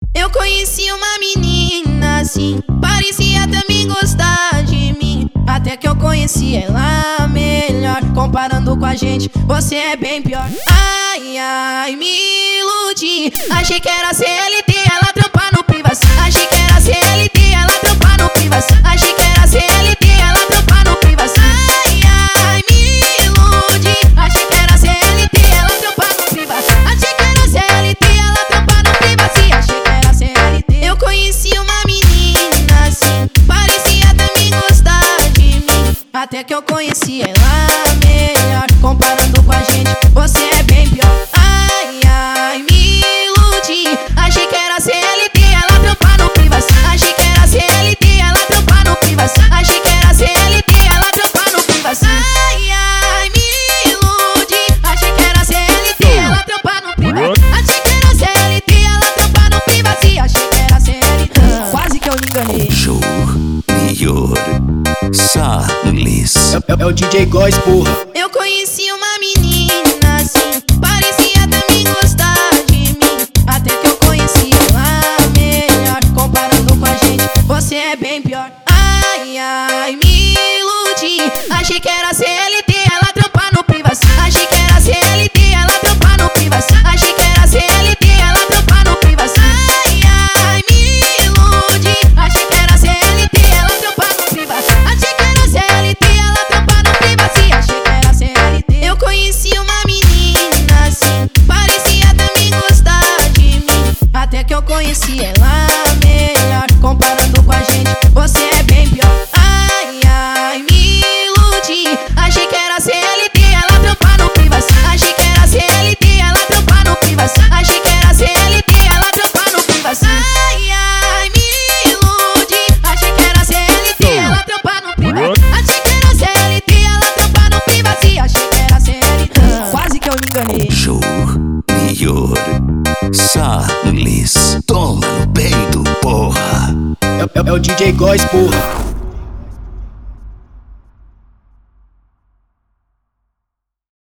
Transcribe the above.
Eu conheci uma menina assim, parecia também gostar de mim. Até que eu conheci ela melhor. Comparando com a gente, você é bem pior. Ai, ai, me iludi. Achei que era CLT, ela trampa no Privas. Achei que era CLT, ela trampa no Privas. Achei que era CLT, ela trampa no Privas. Ai, ai, me iludi. Achei que era CLT, ela trampa no Privas. Achei que era CLT, ela trampa no Privas. E achei que era CLT. Eu conheci uma menina assim, parecia também gostar de mim. Até que eu conheci ela melhor. Comparando com a gente, você é bem pior. Ai, ai, me iludi. Achei que era CLT, ela trampa no Privas. Achei que era CLT, ela trampa no Privas. Achei que era CLT, ela trampa no Privas. Ai, ai, me iludi. Achei que era CLT, ela trampa no Privas. Achei que era CLT, ela trampa no Privas. E achei que era CLT. Quase que eu me enganei. Junior Salles. É o DJ Góis, porra. Eu conheci uma menina assim, parecia também gostar de mim. Até que eu conheci ela melhor. Comparando com a gente, você é bem pior. Ai, ai, me iludi. Achei que era CLT, ela trampa no Privas. Achei que era CLT, ela trampa no Privas. Achei que era CLT, ela trampa no Privas. Ai, ai, me iludi. Achei que era CLT, ela trampa no Privas. Achei que era CLT, ela trampa no Privas. E achei que era CLT. Eu conheci uma menina assim, parecia também gostar de mim. Até que eu conheci ela melhor. Comparando com a gente, você é bem pior. Ai, ai, me iludi. Achei que era CLT, ela trampa no Privas. Achei que era CLT, ela trampa no Privas. Achei que era CLT, ela trampa no Privas. Ai, ai, me iludi. Achei que era CLT, ela trampa no Privas. Achei que era CLT, ela trampa no Privas. E achei que era CLT. Quase que eu me enganei. Junior Salles. Toma no peito, porra. É o DJ Góis, porra.